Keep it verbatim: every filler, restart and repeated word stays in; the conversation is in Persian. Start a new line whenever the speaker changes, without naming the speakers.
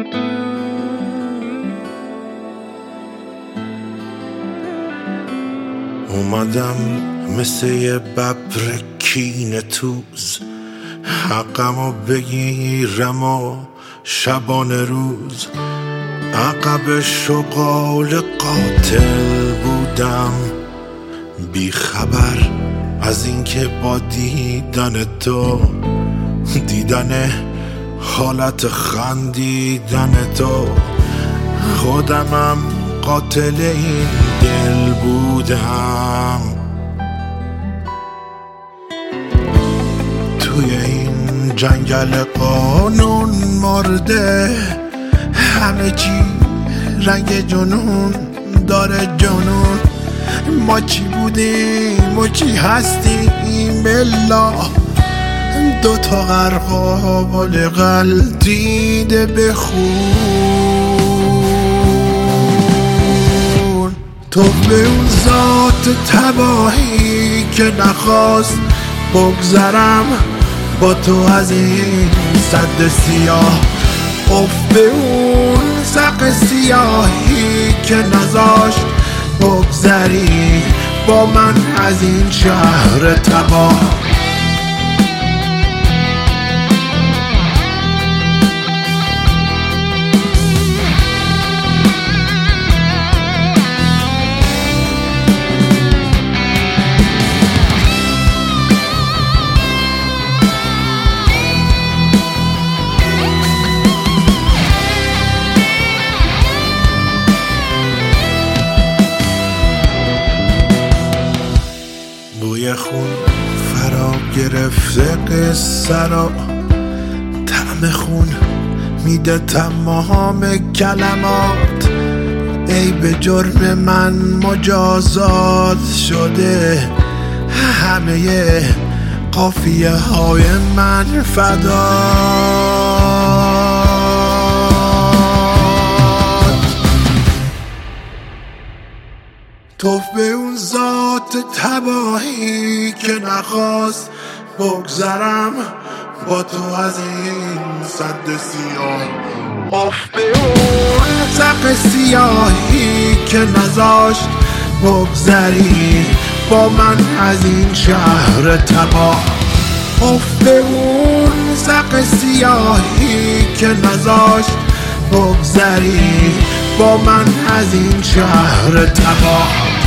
اومدم مثل یه ببر کینه توز، حقمو بگیرم و شبانه روز. عقب شغال قاتل بودم، بی خبر از اینکه با دیدن تو، دیدن حالت خندیدن تو، خودمم قاتل این دل بودم. توی این جنگل قانون مرده، همه چی رنگ جنون داره جنون. ما چی بودیم و چی هستیم الا دو تا غرقال غلتیده به خون. تو به اون ذات تباهی که نخواست بگذرم با تو از این سد سیاه، اف به اون سق سیاهی که نذاشت بگذری با من از این شهر تباه. بوی خون فرا گرفته قصه را، طعم خون میده تمام کلمات. ای به جرم من مجازات شده، همه قافیه های من فدا. توف به اون ذات تباهی که نخواست بگذرم با تو از این سد سیاه، اف به اون سق سیاهی که نذاشت بگذری با من از این شهر تباه. اف به اون سق سیاهی که نذاشت بگذری با من از این شهر تباه.